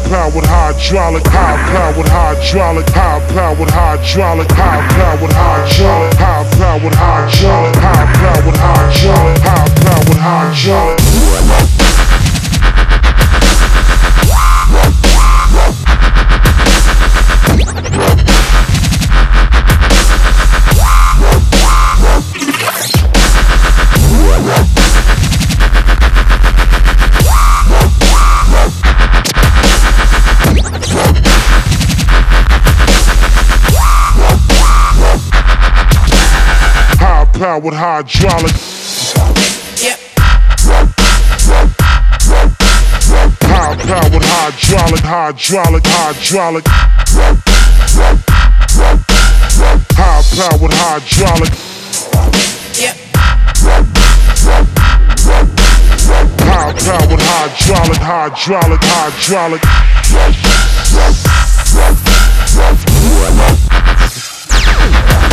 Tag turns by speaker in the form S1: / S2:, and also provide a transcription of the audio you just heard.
S1: powered hydraulic, high powered hydraulic, high powered hydraulic, high powered hydraulic, high powered hydraulic, high powered hydraulic, high powered hydraulic. Powered hydraulic.
S2: Yep.
S1: High powered hydraulic, hydraulic, hydraulic. High powered hydraulic.
S2: Yep.
S1: High powered hydraulic, hydraulic, hydraulic.